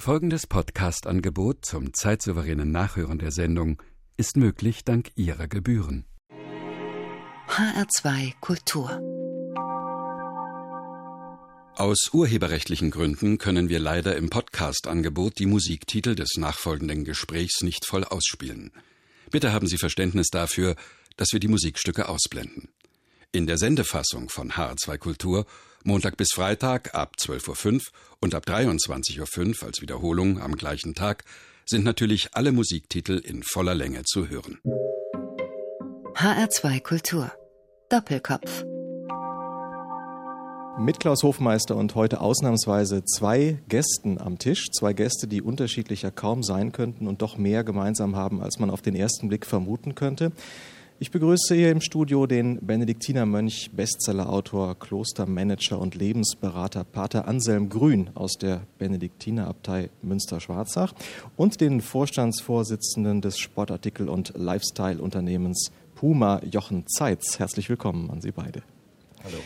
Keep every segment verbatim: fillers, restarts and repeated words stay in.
Folgendes Podcast-Angebot zum zeitsouveränen Nachhören der Sendung ist möglich dank Ihrer Gebühren. H R zwei Kultur. Aus urheberrechtlichen Gründen können wir leider im Podcast-Angebot die Musiktitel des nachfolgenden Gesprächs nicht voll ausspielen. Bitte haben Sie Verständnis dafür, dass wir die Musikstücke ausblenden. In der Sendefassung von H R zwei Kultur Montag bis Freitag ab zwölf Uhr fünf und ab dreiundzwanzig Uhr fünf als Wiederholung am gleichen Tag sind natürlich alle Musiktitel in voller Länge zu hören. H R zwei Kultur. Doppelkopf. Mit Klaus Hofmeister und heute ausnahmsweise zwei Gästen am Tisch. Zwei Gäste, die unterschiedlicher kaum sein könnten und doch mehr gemeinsam haben, als man auf den ersten Blick vermuten könnte. Ich begrüße hier im Studio den Benediktinermönch, Bestsellerautor, Klostermanager und Lebensberater Pater Anselm Grün aus der Benediktinerabtei Münster-Schwarzach und den Vorstandsvorsitzenden des Sportartikel- und Lifestyle-Unternehmens Puma, Jochen Zeitz. Herzlich willkommen an Sie beide. Hallo.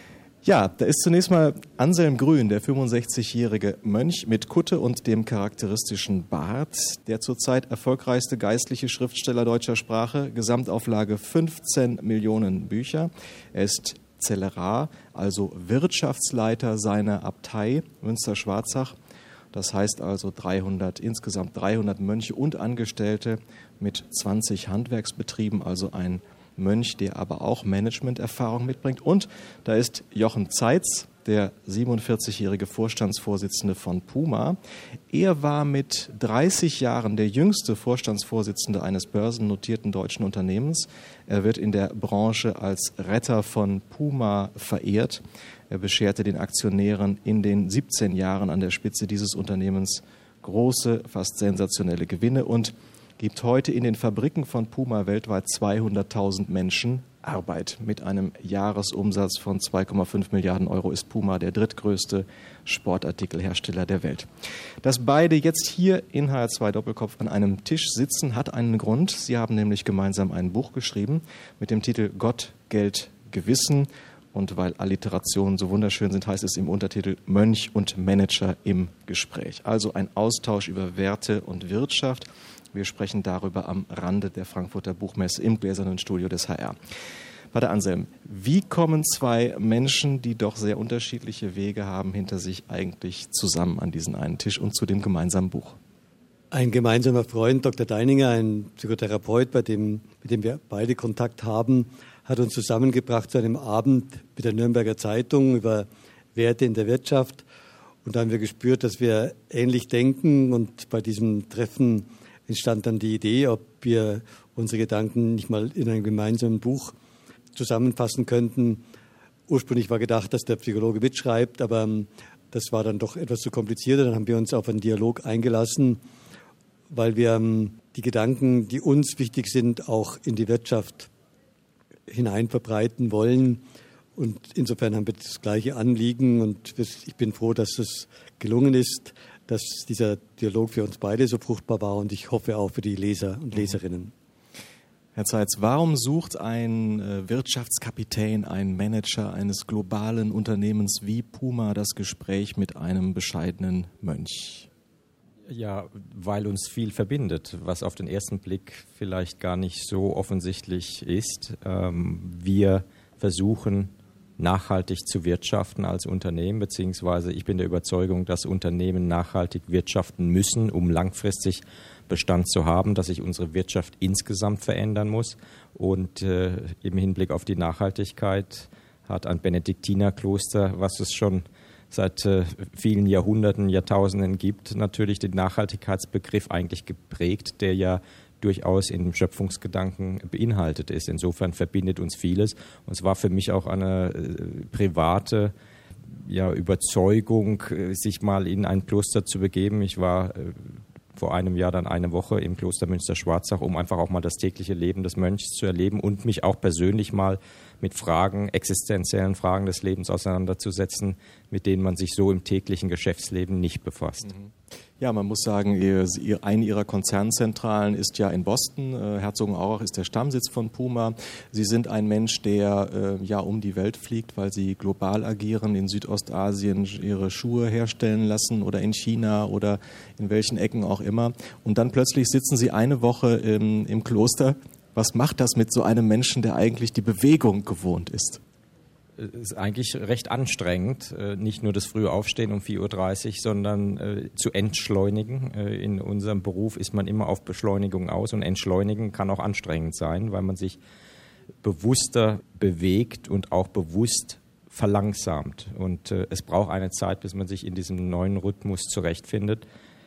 Ja, da ist zunächst mal Anselm Grün, der fünfundsechzigjährige Mönch mit Kutte und dem charakteristischen Bart, der zurzeit erfolgreichste geistliche Schriftsteller deutscher Sprache, Gesamtauflage fünfzehn Millionen Bücher. Er ist Zellerar, also Wirtschaftsleiter seiner Abtei Münster-Schwarzach. Das heißt also dreihundert, insgesamt dreihundert Mönche und Angestellte mit zwanzig Handwerksbetrieben, also ein Mönch, der aber auch Managementerfahrung mitbringt. Und da ist Jochen Zeitz, der siebenundvierzigjährige Vorstandsvorsitzende von Puma. Er war mit dreißig Jahren der jüngste Vorstandsvorsitzende eines börsennotierten deutschen Unternehmens. Er wird in der Branche als Retter von Puma verehrt. Er bescherte den Aktionären in den siebzehn Jahren an der Spitze dieses Unternehmens große, fast sensationelle Gewinne und gibt heute in den Fabriken von Puma weltweit zweihunderttausend Menschen Arbeit. Mit einem Jahresumsatz von zwei Komma fünf Milliarden Euro ist Puma der drittgrößte Sportartikelhersteller der Welt. Dass beide jetzt hier in H R zwei Doppelkopf an einem Tisch sitzen, hat einen Grund. Sie haben nämlich gemeinsam ein Buch geschrieben mit dem Titel Gott, Geld, Gewissen. Und weil Alliterationen so wunderschön sind, heißt es im Untertitel Mönch und Manager im Gespräch. Also ein Austausch über Werte und Wirtschaft. Wir sprechen darüber am Rande der Frankfurter Buchmesse im gläsernen Studio des H R. Pater Anselm, wie kommen zwei Menschen, die doch sehr unterschiedliche Wege haben, hinter sich eigentlich zusammen an diesen einen Tisch und zu dem gemeinsamen Buch? Ein gemeinsamer Freund, Doktor Deininger, ein Psychotherapeut, bei dem, mit dem wir beide Kontakt haben, hat uns zusammengebracht zu einem Abend mit der Nürnberger Zeitung über Werte in der Wirtschaft. Und da haben wir gespürt, dass wir ähnlich denken. Und bei diesem Treffen entstand dann die Idee, ob wir unsere Gedanken nicht mal in einem gemeinsamen Buch zusammenfassen könnten. Ursprünglich war gedacht, dass der Psychologe mitschreibt, aber das war dann doch etwas zu kompliziert. Dann haben wir uns auf einen Dialog eingelassen, weil wir die Gedanken, die uns wichtig sind, auch in die Wirtschaft hinein verbreiten wollen. Und insofern haben wir das gleiche Anliegen und ich bin froh, dass es gelungen ist, dass dieser Dialog für uns beide so fruchtbar war und ich hoffe auch für die Leser und Leserinnen. Herr Zeitz, warum sucht ein Wirtschaftskapitän, ein Manager eines globalen Unternehmens wie Puma das Gespräch mit einem bescheidenen Mönch? Ja, weil uns viel verbindet, was auf den ersten Blick vielleicht gar nicht so offensichtlich ist. Wir versuchen, nachhaltig zu wirtschaften als Unternehmen, beziehungsweise ich bin der Überzeugung, dass Unternehmen nachhaltig wirtschaften müssen, um langfristig Bestand zu haben, dass sich unsere Wirtschaft insgesamt verändern muss. Und äh, im Hinblick auf die Nachhaltigkeit hat ein Benediktinerkloster, was es schon seit äh, vielen Jahrhunderten, Jahrtausenden gibt, natürlich den Nachhaltigkeitsbegriff eigentlich geprägt, der ja durchaus in dem Schöpfungsgedanken beinhaltet ist. Insofern verbindet uns vieles. Und es war für mich auch eine äh, private ja, Überzeugung, äh, sich mal in ein Kloster zu begeben. Ich war äh, vor einem Jahr dann eine Woche im Kloster Münster-Schwarzach, um einfach auch mal das tägliche Leben des Mönchs zu erleben und mich auch persönlich mal mit Fragen, existenziellen Fragen des Lebens auseinanderzusetzen, mit denen man sich so im täglichen Geschäftsleben nicht befasst. Ja, man muss sagen, ihr, ihr, eine Ihrer Konzernzentralen ist ja in Boston. Äh, Herzogenaurach ist der Stammsitz von Puma. Sie sind ein Mensch, der äh, ja um die Welt fliegt, weil Sie global agieren, in Südostasien Ihre Schuhe herstellen lassen oder in China oder in welchen Ecken auch immer. Und dann plötzlich sitzen Sie eine Woche im, im Kloster. Was macht das mit so einem Menschen, der eigentlich die Bewegung gewohnt ist? Es ist eigentlich recht anstrengend, nicht nur das frühe Aufstehen um vier Uhr dreißig, sondern zu entschleunigen. In unserem Beruf ist man immer auf Beschleunigung aus und entschleunigen kann auch anstrengend sein, weil man sich bewusster bewegt und auch bewusst verlangsamt. Und es braucht eine Zeit, bis man sich in diesem neuen Rhythmus zurechtfindet.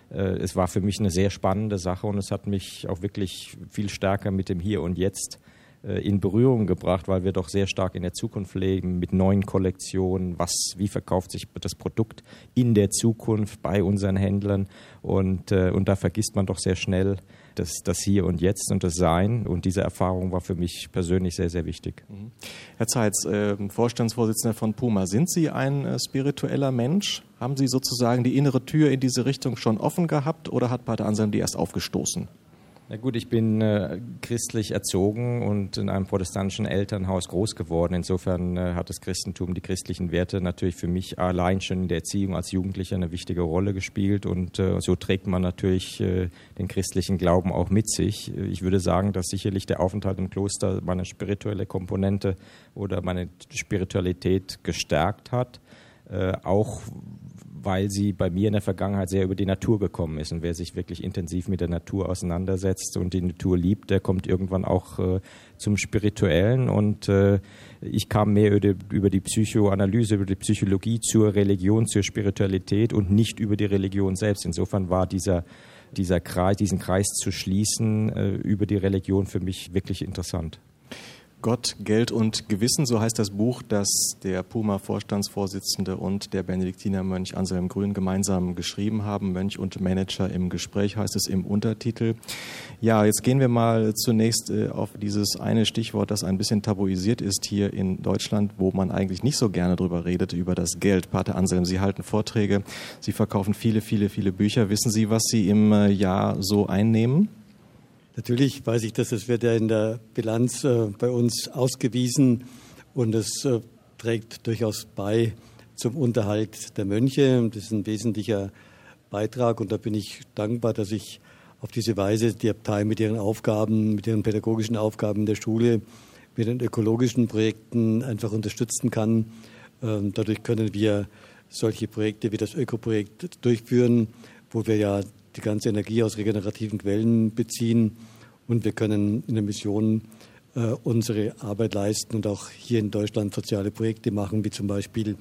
Es war für mich eine sehr spannende Sache und es hat mich auch wirklich viel stärker mit dem Hier und Jetzt in Berührung gebracht, weil wir doch sehr stark in der Zukunft leben, mit neuen Kollektionen, was, wie verkauft sich das Produkt in der Zukunft bei unseren Händlern und, äh, und da vergisst man doch sehr schnell das, das Hier und Jetzt und das Sein und diese Erfahrung war für mich persönlich sehr, sehr wichtig. Herr Zeitz, äh, Vorstandsvorsitzender von Puma, sind Sie ein äh, spiritueller Mensch? Haben Sie sozusagen die innere Tür in diese Richtung schon offen gehabt oder hat Pater Anselm die erst aufgestoßen? Na gut, ich bin äh, christlich erzogen und in einem protestantischen Elternhaus groß geworden. Insofern äh, hat das Christentum, die christlichen Werte natürlich für mich allein schon in der Erziehung als Jugendlicher eine wichtige Rolle gespielt. Und äh, so trägt man natürlich äh, den christlichen Glauben auch mit sich. Ich würde sagen, dass sicherlich der Aufenthalt im Kloster meine spirituelle Komponente oder meine Spiritualität gestärkt hat. Äh, auch weil sie bei mir in der Vergangenheit sehr über die Natur gekommen ist. Und wer sich wirklich intensiv mit der Natur auseinandersetzt und die Natur liebt, der kommt irgendwann auch äh, zum Spirituellen. Und äh, ich kam mehr über die, über die Psychoanalyse, über die Psychologie zur Religion, zur Spiritualität und nicht über die Religion selbst. Insofern war dieser, dieser Kreis, diesen Kreis zu schließen äh, über die Religion für mich wirklich interessant. Gott, Geld und Gewissen, so heißt das Buch, das der Puma-Vorstandsvorsitzende und der Benediktinermönch Anselm Grün gemeinsam geschrieben haben. Mönch und Manager im Gespräch heißt es im Untertitel. Ja, jetzt gehen wir mal zunächst auf dieses eine Stichwort, das ein bisschen tabuisiert ist hier in Deutschland, wo man eigentlich nicht so gerne drüber redet, über das Geld. Pater Anselm, Sie halten Vorträge, Sie verkaufen viele, viele, viele Bücher. Wissen Sie, was Sie im Jahr so einnehmen? Natürlich weiß ich, dass das wird ja in der Bilanz äh, bei uns ausgewiesen und es äh, trägt durchaus bei zum Unterhalt der Mönche. Das ist ein wesentlicher Beitrag und da bin ich dankbar, dass ich auf diese Weise die Abtei mit ihren Aufgaben, mit ihren pädagogischen Aufgaben in der Schule, mit den ökologischen Projekten einfach unterstützen kann. Ähm, dadurch können wir solche Projekte wie das Ökoprojekt durchführen, wo wir ja die ganze Energie aus regenerativen Quellen beziehen und wir können in der Mission äh, unsere Arbeit leisten und auch hier in Deutschland soziale Projekte machen, wie zum Beispiel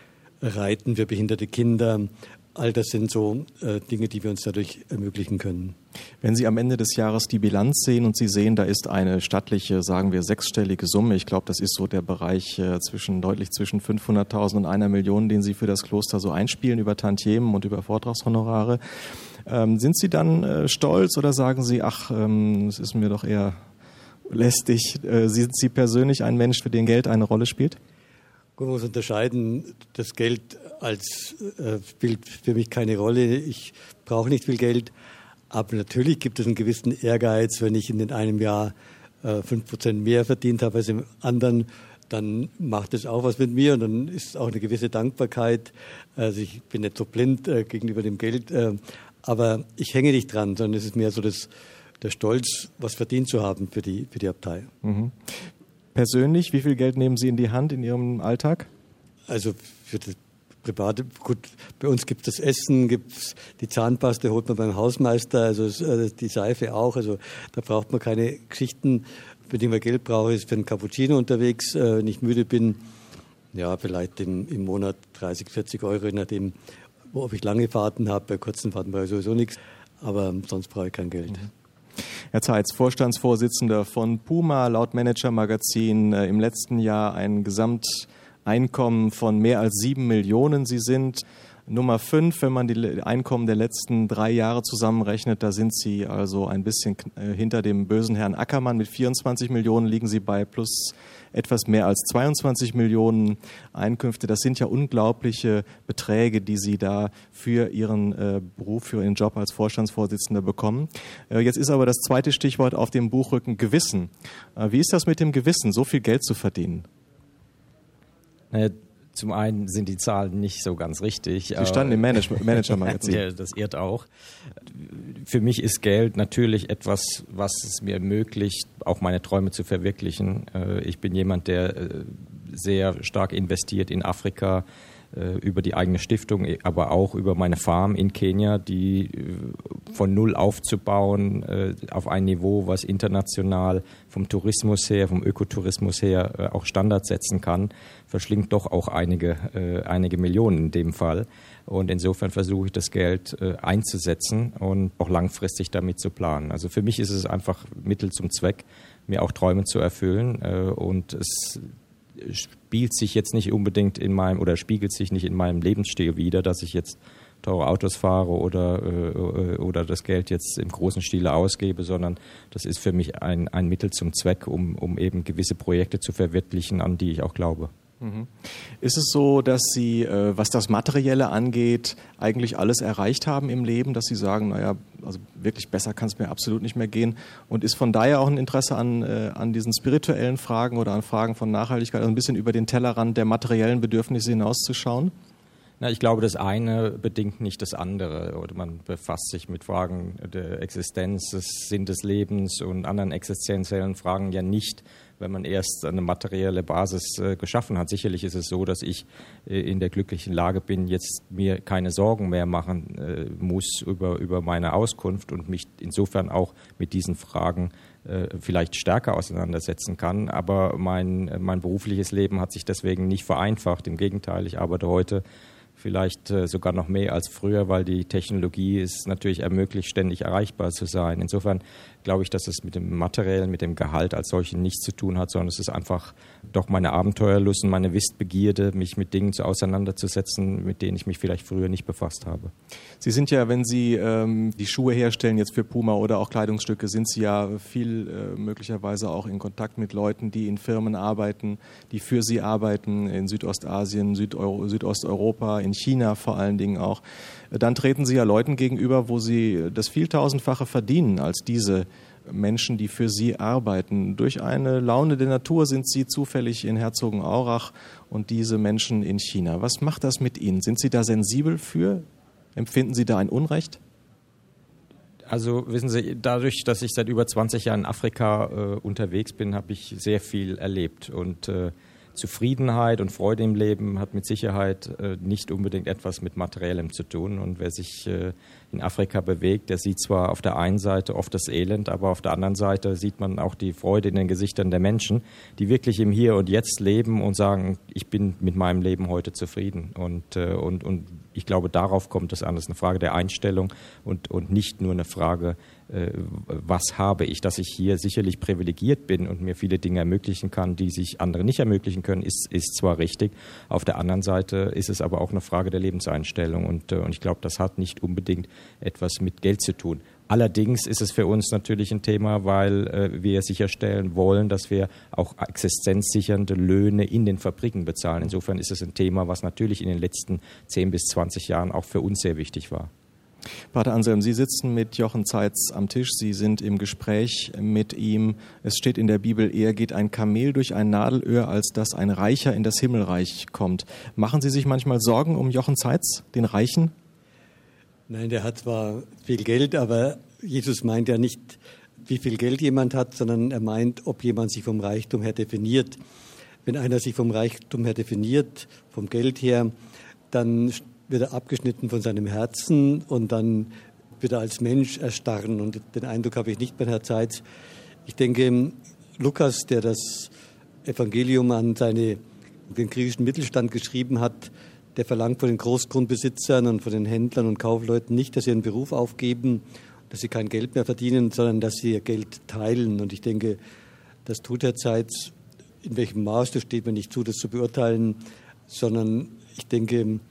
Reiten für behinderte Kinder. All das sind so äh, Dinge, die wir uns dadurch ermöglichen können. Wenn Sie am Ende des Jahres die Bilanz sehen und Sie sehen, da ist eine stattliche, sagen wir, sechsstellige Summe. Ich glaube, das ist so der Bereich äh, zwischen deutlich zwischen fünfhunderttausend und einer Million, den Sie für das Kloster so einspielen über Tantiemen und über Vortragshonorare. Ähm, sind Sie dann äh, stolz oder sagen Sie, ach, ähm, es ist mir doch eher lästig? Äh, sind Sie persönlich ein Mensch, für den Geld eine Rolle spielt? Man muss unterscheiden, das Geld als äh, spielt für mich keine Rolle. Ich brauche nicht viel Geld, aber natürlich gibt es einen gewissen Ehrgeiz, wenn ich in den einem Jahr äh, fünf Prozent mehr verdient habe als im anderen, dann macht es auch was mit mir und dann ist auch eine gewisse Dankbarkeit. Also ich bin nicht so blind äh, gegenüber dem Geld, äh, aber ich hänge nicht dran, sondern es ist mehr so das, der Stolz, was verdient zu haben für die, für die Abtei. Mhm. Persönlich, wie viel Geld nehmen Sie in die Hand in Ihrem Alltag? Also für das Private, gut, bei uns gibt es das Essen, gibt es die Zahnpasta, holt man beim Hausmeister, also die Seife auch, also da braucht man keine Geschichten. Wenn ich mal Geld brauche, ist für einen Cappuccino unterwegs, äh, wenn ich müde bin, ja, vielleicht im, im Monat dreißig, vierzig Euro, je nachdem, ob ich lange Fahrten habe, bei kurzen Fahrten brauche ich sowieso nichts, aber sonst brauche ich kein Geld. Mhm. Herr Zeitz, Vorstandsvorsitzender von Puma, laut Manager-Magazin äh, im letzten Jahr ein Gesamteinkommen von mehr als sieben Millionen. Sie sind Nummer fünf, wenn man die Einkommen der letzten drei Jahre zusammenrechnet, da sind Sie also ein bisschen hinter dem bösen Herrn Ackermann. Mit vierundzwanzig Millionen liegen Sie bei plus etwas mehr als zweiundzwanzig Millionen Einkünfte. Das sind ja unglaubliche Beträge, die Sie da für Ihren äh, Beruf, für Ihren Job als Vorstandsvorsitzender bekommen. Äh, jetzt ist aber das zweite Stichwort auf dem Buchrücken Gewissen. Äh, wie ist das mit dem Gewissen, so viel Geld zu verdienen? Naja, zum einen sind die Zahlen nicht so ganz richtig. Sie standen im Manager-Magazin. Ja, das irrt auch. Für mich ist Geld natürlich etwas, was es mir ermöglicht, auch meine Träume zu verwirklichen. Ich bin jemand, der sehr stark investiert in Afrika, über die eigene Stiftung, aber auch über meine Farm in Kenia, die von null aufzubauen auf ein Niveau, was international vom Tourismus her, vom Ökotourismus her auch Standards setzen kann, verschlingt doch auch einige, einige Millionen in dem Fall. Und insofern versuche ich das Geld einzusetzen und auch langfristig damit zu planen. Also für mich ist es einfach Mittel zum Zweck, mir auch Träume zu erfüllen, und es spielt sich jetzt nicht unbedingt in meinem oder spiegelt sich nicht in meinem Lebensstil wider, dass ich jetzt teure Autos fahre oder, äh, oder das Geld jetzt im großen Stile ausgebe, sondern das ist für mich ein, ein Mittel zum Zweck, um, um eben gewisse Projekte zu verwirklichen, an die ich auch glaube. Ist es so, dass Sie, äh, was das Materielle angeht, eigentlich alles erreicht haben im Leben, dass Sie sagen, naja, also wirklich besser kann es mir absolut nicht mehr gehen, und ist von daher auch ein Interesse an, äh, an diesen spirituellen Fragen oder an Fragen von Nachhaltigkeit, also ein bisschen über den Tellerrand der materiellen Bedürfnisse hinauszuschauen? Na, ich glaube, das eine bedingt nicht das andere. Oder man befasst sich mit Fragen der Existenz, des Sinn des Lebens und anderen existenziellen Fragen ja nicht, wenn man erst eine materielle Basis äh, geschaffen hat. Sicherlich ist es so, dass ich äh, in der glücklichen Lage bin, jetzt mir keine Sorgen mehr machen äh, muss über, über meine Auskunft und mich insofern auch mit diesen Fragen äh, vielleicht stärker auseinandersetzen kann. Aber mein, mein berufliches Leben hat sich deswegen nicht vereinfacht. Im Gegenteil, ich arbeite heute vielleicht äh, sogar noch mehr als früher, weil die Technologie es natürlich ermöglicht, ständig erreichbar zu sein. Insofern glaube ich, dass es mit dem Materiellen, mit dem Gehalt als solchen nichts zu tun hat, sondern es ist einfach doch meine Abenteuerlust und meine Wissbegierde, mich mit Dingen auseinanderzusetzen, mit denen ich mich vielleicht früher nicht befasst habe. Sie sind ja, wenn Sie ähm, die Schuhe herstellen, jetzt für Puma oder auch Kleidungsstücke, sind Sie ja viel äh, möglicherweise auch in Kontakt mit Leuten, die in Firmen arbeiten, die für Sie arbeiten, in Südostasien, Südeuro- Südosteuropa, in China vor allen Dingen auch. Dann treten Sie ja Leuten gegenüber, wo Sie das Vieltausendfache verdienen als diese Menschen, die für Sie arbeiten. Durch eine Laune der Natur sind Sie zufällig in Herzogenaurach und diese Menschen in China. Was macht das mit Ihnen? Sind Sie da sensibel für? Empfinden Sie da ein Unrecht? Also wissen Sie, dadurch, dass ich seit über zwanzig Jahren in Afrika äh, unterwegs bin, habe ich sehr viel erlebt. Und äh, Zufriedenheit und Freude im Leben hat mit Sicherheit äh, nicht unbedingt etwas mit Materiellem zu tun. Und wer sich äh, in Afrika bewegt, der sieht zwar auf der einen Seite oft das Elend, aber auf der anderen Seite sieht man auch die Freude in den Gesichtern der Menschen, die wirklich im Hier und Jetzt leben und sagen, ich bin mit meinem Leben heute zufrieden. Und, äh, und, und ich glaube, darauf kommt es an. Das ist eine Frage der Einstellung und, und nicht nur eine Frage, äh, was habe ich. Dass ich hier sicherlich privilegiert bin und mir viele Dinge ermöglichen kann, die sich andere nicht ermöglichen können, ist, ist zwar richtig. Auf der anderen Seite ist es aber auch eine Frage der Lebenseinstellung. Und, äh, und ich glaube, das hat nicht unbedingt etwas mit Geld zu tun. Allerdings ist es für uns natürlich ein Thema, weil äh, wir sicherstellen wollen, dass wir auch existenzsichernde Löhne in den Fabriken bezahlen. Insofern ist es ein Thema, was natürlich in den letzten zehn bis zwanzig Jahren auch für uns sehr wichtig war. Pater Anselm, Sie sitzen mit Jochen Zeitz am Tisch, Sie sind im Gespräch mit ihm. Es steht in der Bibel, eher geht ein Kamel durch ein Nadelöhr, als dass ein Reicher in das Himmelreich kommt. Machen Sie sich manchmal Sorgen um Jochen Zeitz, den Reichen? Nein, der hat zwar viel Geld, aber Jesus meint ja nicht, wie viel Geld jemand hat, sondern er meint, ob jemand sich vom Reichtum her definiert. Wenn einer sich vom Reichtum her definiert, vom Geld her, dann wird er abgeschnitten von seinem Herzen und dann wird er als Mensch erstarren. Und den Eindruck habe ich nicht bei Herrn Zeitz. Ich denke, Lukas, der das Evangelium an seine, den griechischen Mittelstand geschrieben hat, der verlangt von den Großgrundbesitzern und von den Händlern und Kaufleuten nicht, dass sie ihren Beruf aufgeben, dass sie kein Geld mehr verdienen, sondern dass sie ihr Geld teilen. Und ich denke, das tut Herr Zeitz. In welchem Maß, das steht mir nicht zu, das zu beurteilen, sondern ich denke,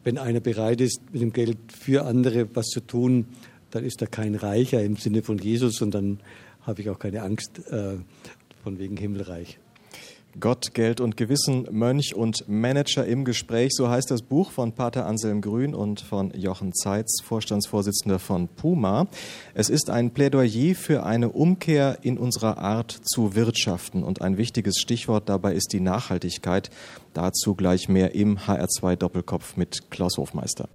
wenn einer bereit ist, mit dem Geld für andere was zu tun, dann ist er kein Reicher im Sinne von Jesus und dann habe ich auch keine Angst äh, von wegen Himmelreich. Gott, Geld und Gewissen, Mönch und Manager im Gespräch, so heißt das Buch von Pater Anselm Grün und von Jochen Zeitz, Vorstandsvorsitzender von Puma. Es ist ein Plädoyer für eine Umkehr in unserer Art zu wirtschaften und ein wichtiges Stichwort dabei ist die Nachhaltigkeit. Dazu gleich mehr im H R zwei Doppelkopf mit Klaus Hofmeister.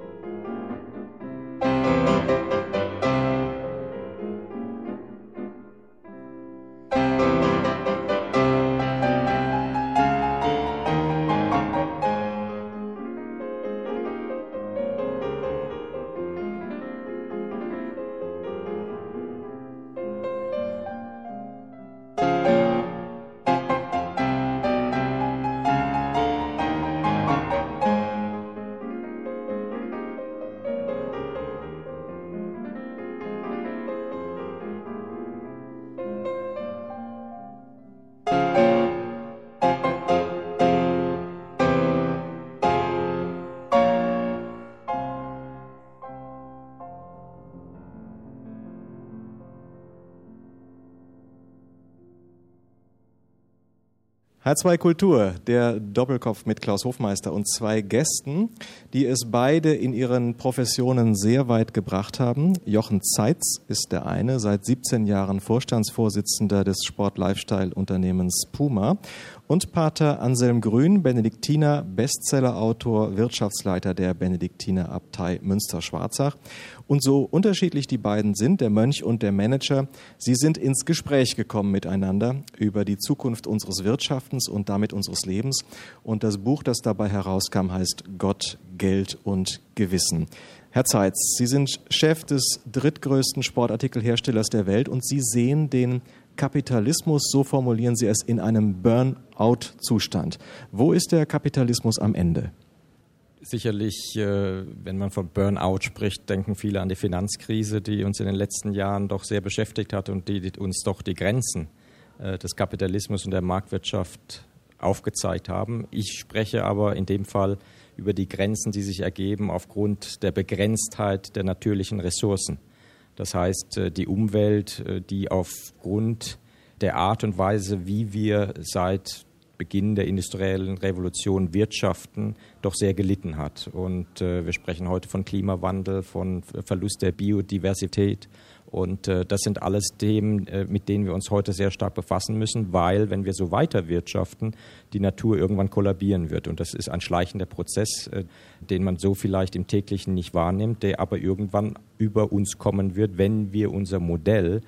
H zwei Kultur, der Doppelkopf mit Klaus Hofmeister und zwei Gästen, die es beide in ihren Professionen sehr weit gebracht haben. Jochen Zeitz ist der eine, seit siebzehn Jahren Vorstandsvorsitzender des Sport-Lifestyle-Unternehmens Puma. Und Pater Anselm Grün, Benediktiner, Bestsellerautor, Wirtschaftsleiter der Benediktinerabtei Münster-Schwarzach. Und so unterschiedlich die beiden sind, der Mönch und der Manager, sie sind ins Gespräch gekommen miteinander über die Zukunft unseres Wirtschaftens und damit unseres Lebens. Und das Buch, das dabei herauskam, heißt Gott, Geld und Gewissen. Herr Zeitz, Sie sind Chef des drittgrößten Sportartikelherstellers der Welt und Sie sehen den Kapitalismus, so formulieren Sie es, in einem Burnout-Zustand. Wo ist der Kapitalismus am Ende? Sicherlich, wenn man von Burnout spricht, denken viele an die Finanzkrise, die uns in den letzten Jahren doch sehr beschäftigt hat und die uns doch die Grenzen des Kapitalismus und der Marktwirtschaft aufgezeigt haben. Ich spreche aber in dem Fall über die Grenzen, die sich ergeben aufgrund der Begrenztheit der natürlichen Ressourcen. Das heißt, die Umwelt, die aufgrund der Art und Weise, wie wir seit Beginn der industriellen Revolution wirtschaften, doch sehr gelitten hat. Und äh, wir sprechen heute von Klimawandel, von Verlust der Biodiversität. Und äh, das sind alles Themen, äh, mit denen wir uns heute sehr stark befassen müssen, weil, wenn wir so weiter wirtschaften, die Natur irgendwann kollabieren wird. Und das ist ein schleichender Prozess, äh, den man so vielleicht im täglichen nicht wahrnimmt, der aber irgendwann über uns kommen wird, wenn wir unser Modell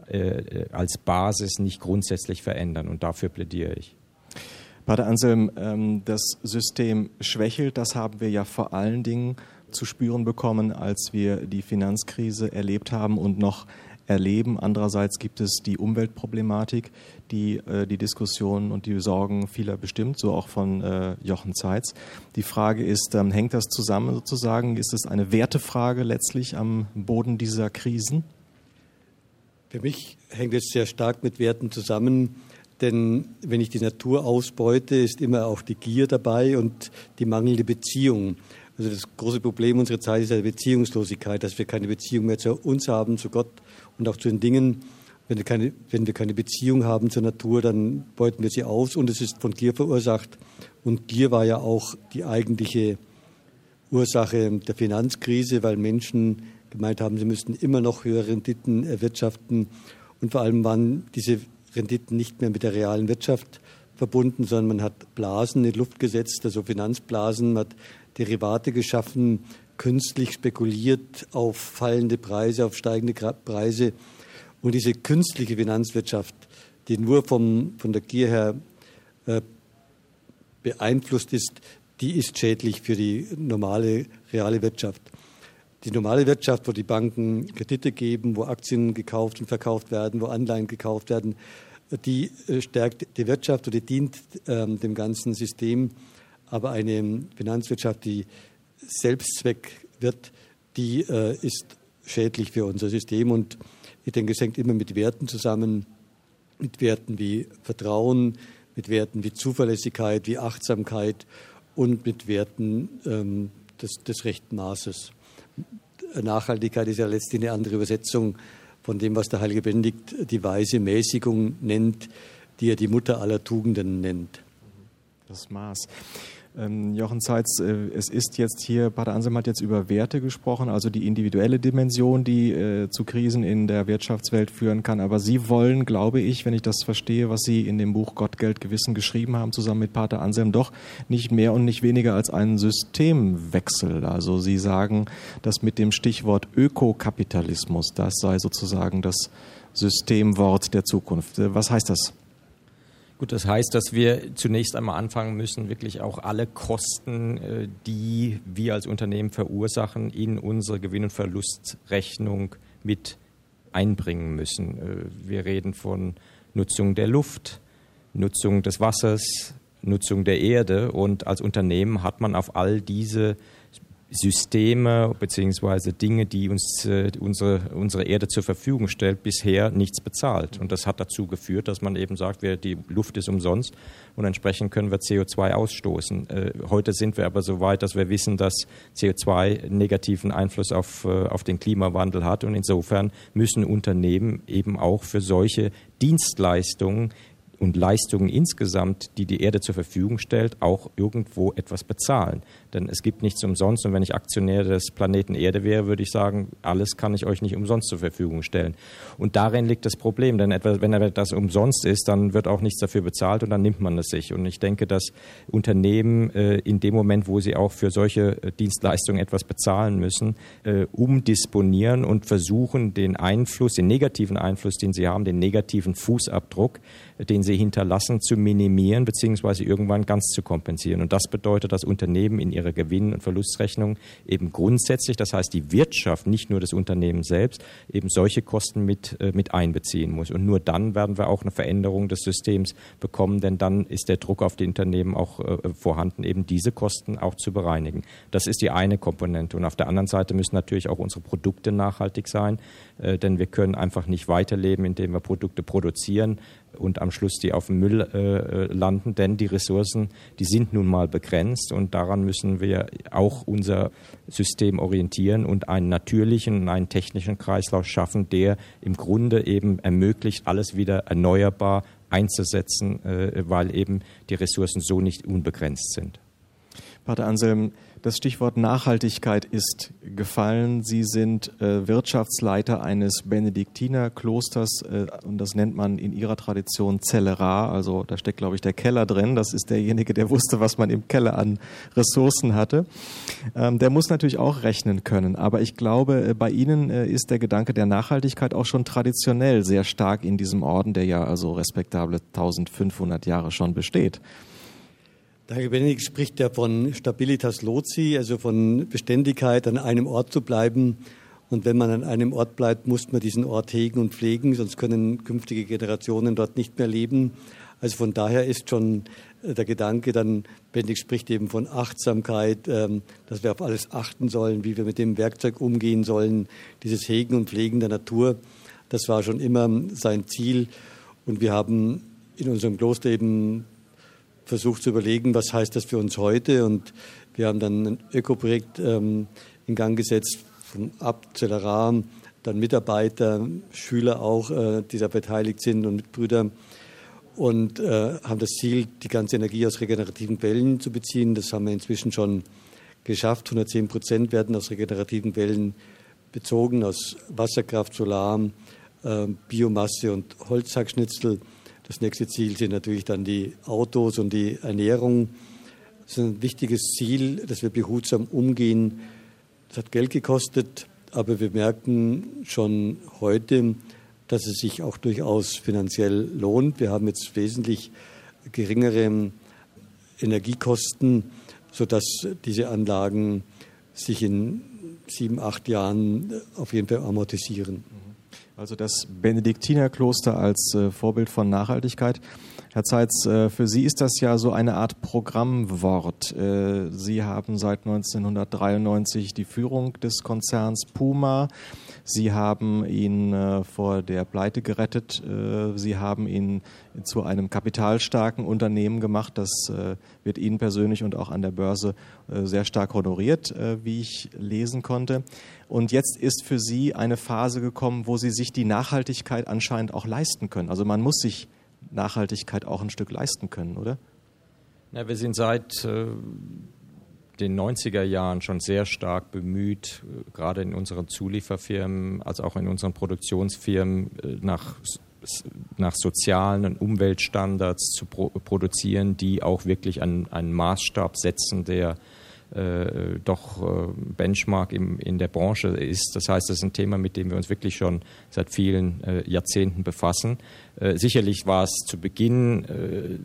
äh, als Basis nicht grundsätzlich verändern. Und dafür plädiere ich. Pater Anselm, das System schwächelt, das haben wir ja vor allen Dingen zu spüren bekommen, als wir die Finanzkrise erlebt haben und noch erleben. Andererseits gibt es die Umweltproblematik, die die Diskussionen und die Sorgen vieler bestimmt, so auch von Jochen Zeitz. Die Frage ist, hängt das zusammen sozusagen? Ist es eine Wertefrage letztlich am Boden dieser Krisen? Für mich hängt es sehr stark mit Werten zusammen. Denn wenn ich die Natur ausbeute, ist immer auch die Gier dabei und die mangelnde Beziehung. Also das große Problem unserer Zeit ist ja die Beziehungslosigkeit, dass wir keine Beziehung mehr zu uns haben, zu Gott und auch zu den Dingen. Wenn wir keine, wenn wir keine Beziehung haben zur Natur, dann beuten wir sie aus und es ist von Gier verursacht. Und Gier war ja auch die eigentliche Ursache der Finanzkrise, weil Menschen gemeint haben, sie müssten immer noch höhere Renditen erwirtschaften. Und vor allem waren diese Renditen nicht mehr mit der realen Wirtschaft verbunden, sondern man hat Blasen in die Luft gesetzt, also Finanzblasen, man hat Derivate geschaffen, künstlich spekuliert auf fallende Preise, auf steigende Preise. Und diese künstliche Finanzwirtschaft, die nur vom, von der Gier her äh, beeinflusst ist, die ist schädlich für die normale, reale Wirtschaft. Die normale Wirtschaft, wo die Banken Kredite geben, wo Aktien gekauft und verkauft werden, wo Anleihen gekauft werden, die stärkt die Wirtschaft oder dient ähm, dem ganzen System. Aber eine Finanzwirtschaft, die Selbstzweck wird, die äh, ist schädlich für unser System. Und ich denke, es hängt immer mit Werten zusammen, mit Werten wie Vertrauen, mit Werten wie Zuverlässigkeit, wie Achtsamkeit und mit Werten ähm, des, des rechten Maßes. Nachhaltigkeit ist ja letztlich eine andere Übersetzung von dem, was der heilige Benedikt die weise Mäßigung nennt, die er die Mutter aller Tugenden nennt. Das Maß. Ähm, Jochen Zeitz, äh, es ist jetzt hier, Pater Anselm hat jetzt über Werte gesprochen, also die individuelle Dimension, die äh, zu Krisen in der Wirtschaftswelt führen kann. Aber Sie wollen, glaube ich, wenn ich das verstehe, was Sie in dem Buch Gott, Geld, Gewissen geschrieben haben, zusammen mit Pater Anselm, doch nicht mehr und nicht weniger als einen Systemwechsel. Also Sie sagen, dass mit dem Stichwort Ökokapitalismus, das sei sozusagen das Systemwort der Zukunft. Was heißt das? Gut, das heißt, dass wir zunächst einmal anfangen müssen, wirklich auch alle Kosten, die wir als Unternehmen verursachen, in unsere Gewinn- und Verlustrechnung mit einbringen müssen. Wir reden von Nutzung der Luft, Nutzung des Wassers, Nutzung der Erde, und als Unternehmen hat man auf all diese Systeme bzw. Dinge, die uns äh, unsere, unsere Erde zur Verfügung stellt, bisher nichts bezahlt. Und das hat dazu geführt, dass man eben sagt, wir, die Luft ist umsonst und entsprechend können wir C O zwei ausstoßen. Äh, heute sind wir aber so weit, dass wir wissen, dass C O zwei negativen Einfluss auf, äh, auf den Klimawandel hat, und insofern müssen Unternehmen eben auch für solche Dienstleistungen und Leistungen insgesamt, die die Erde zur Verfügung stellt, auch irgendwo etwas bezahlen. Denn es gibt nichts umsonst, und wenn ich Aktionär des Planeten Erde wäre, würde ich sagen, alles kann ich euch nicht umsonst zur Verfügung stellen. Und darin liegt das Problem, denn etwas, wenn das umsonst ist, dann wird auch nichts dafür bezahlt und dann nimmt man es sich. Und ich denke, dass Unternehmen äh, in dem Moment, wo sie auch für solche äh, Dienstleistungen etwas bezahlen müssen, äh, umdisponieren und versuchen, den Einfluss, den negativen Einfluss, den sie haben, den negativen Fußabdruck, den sie hinterlassen, zu minimieren bzw. irgendwann ganz zu kompensieren. Und das bedeutet, dass Unternehmen in ihrer Gewinn- und Verlustrechnung eben grundsätzlich, das heißt die Wirtschaft, nicht nur das Unternehmen selbst, eben solche Kosten mit, äh, mit einbeziehen muss. Und nur dann werden wir auch eine Veränderung des Systems bekommen, denn dann ist der Druck auf die Unternehmen auch äh, vorhanden, eben diese Kosten auch zu bereinigen. Das ist die eine Komponente. Und auf der anderen Seite müssen natürlich auch unsere Produkte nachhaltig sein, äh, denn wir können einfach nicht weiterleben, indem wir Produkte produzieren und am Schluss die auf dem Müll äh, landen, denn die Ressourcen, die sind nun mal begrenzt, und daran müssen wir auch unser System orientieren und einen natürlichen und einen technischen Kreislauf schaffen, der im Grunde eben ermöglicht, alles wieder erneuerbar einzusetzen, äh, weil eben die Ressourcen so nicht unbegrenzt sind. Pater Anselm, das Stichwort Nachhaltigkeit ist gefallen. Sie sind äh, Wirtschaftsleiter eines Benediktinerklosters äh, und das nennt man in ihrer Tradition Cellerar. Also da steckt, glaube ich, der Keller drin. Das ist derjenige, der wusste, was man im Keller an Ressourcen hatte. Ähm, der muss natürlich auch rechnen können. Aber ich glaube, äh, bei Ihnen äh, ist der Gedanke der Nachhaltigkeit auch schon traditionell sehr stark in diesem Orden, der ja also respektable eintausendfünfhundert Jahre schon besteht. Der Herr Benedikt spricht ja von Stabilitas Loci, also von Beständigkeit, an einem Ort zu bleiben. Und wenn man an einem Ort bleibt, muss man diesen Ort hegen und pflegen, sonst können künftige Generationen dort nicht mehr leben. Also von daher ist schon der Gedanke, dann Benedikt spricht eben von Achtsamkeit, dass wir auf alles achten sollen, wie wir mit dem Werkzeug umgehen sollen, dieses Hegen und Pflegen der Natur. Das war schon immer sein Ziel. Und wir haben in unserem Kloster eben versucht zu überlegen, was heißt das für uns heute, und wir haben dann ein Ökoprojekt ähm, in Gang gesetzt, vom Abt, Cellerar, dann Mitarbeiter, Schüler auch, äh, die da beteiligt sind und Mitbrüder, und äh, haben das Ziel, die ganze Energie aus regenerativen Quellen zu beziehen. Das haben wir inzwischen schon geschafft. hundertzehn Prozent werden aus regenerativen Quellen bezogen, aus Wasserkraft, Solar, äh, Biomasse und Holzhackschnitzel. Das nächste Ziel sind natürlich dann die Autos und die Ernährung. Das ist ein wichtiges Ziel, dass wir behutsam umgehen. Das hat Geld gekostet, aber wir merken schon heute, dass es sich auch durchaus finanziell lohnt. Wir haben jetzt wesentlich geringere Energiekosten, sodass diese Anlagen sich in sieben, acht Jahren auf jeden Fall amortisieren. Also das Benediktinerkloster als äh, Vorbild von Nachhaltigkeit. Herr Zeitz, äh, für Sie ist das ja so eine Art Programmwort. Äh, Sie haben seit neunzehnhundertdreiundneunzig die Führung des Konzerns Puma. Sie haben ihn äh, vor der Pleite gerettet. Äh, Sie haben ihn zu einem kapitalstarken Unternehmen gemacht. Das äh, wird Ihnen persönlich und auch an der Börse äh, sehr stark honoriert, äh, wie ich lesen konnte. Und jetzt ist für Sie eine Phase gekommen, wo Sie sich die Nachhaltigkeit anscheinend auch leisten können. Also man muss sich Nachhaltigkeit auch ein Stück leisten können, oder? Ja, wir sind seit äh, den neunziger Jahren schon sehr stark bemüht, äh, gerade in unseren Zulieferfirmen als auch in unseren Produktionsfirmen äh, nach, nach sozialen und Umweltstandards zu pro- produzieren, die auch wirklich einen, einen Maßstab setzen, der Äh, doch äh, Benchmark im, in der Branche ist. Das heißt, das ist ein Thema, mit dem wir uns wirklich schon seit vielen äh, Jahrzehnten befassen. Äh, sicherlich war es zu Beginn äh,